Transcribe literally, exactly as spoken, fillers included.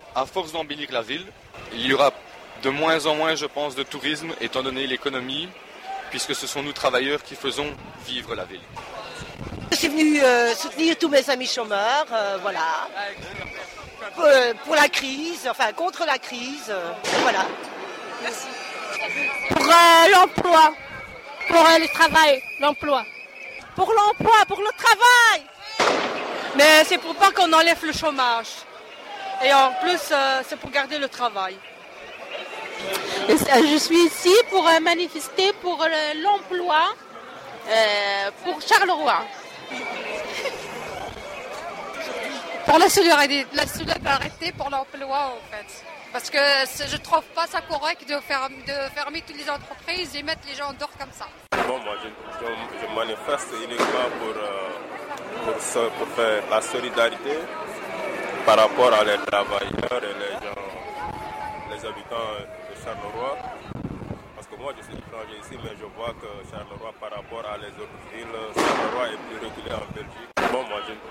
à force d'embellir la ville, il y aura de moins en moins, je pense, de tourisme, étant donné l'économie, puisque ce sont nous travailleurs qui faisons vivre la ville. Je suis venue euh, soutenir tous mes amis chômeurs, euh, voilà, pour, euh, pour la crise, enfin contre la crise, euh, voilà. Merci. Pour euh, l'emploi, pour euh, le travail, l'emploi. Pour l'emploi, pour le travail. Mais c'est pour pas qu'on enlève le chômage. Et en plus, euh, c'est pour garder le travail. Je suis ici pour euh, manifester pour euh, l'emploi euh, pour Charleroi. Pour la solidarité, la solidarité pour l'emploi en fait. Parce que je trouve pas ça correct de, faire, de fermer toutes les entreprises et mettre les gens dehors comme ça. Bon, moi je, je, je manifeste uniquement pour, euh, pour, pour faire la solidarité par rapport à les travailleurs et les gens, les habitants de Charleroi. Parce que moi je suis étranger ici, mais je vois que Charleroi par rapport à les autres villes, Charleroi est plus reculé en Belgique. Bon, moi je,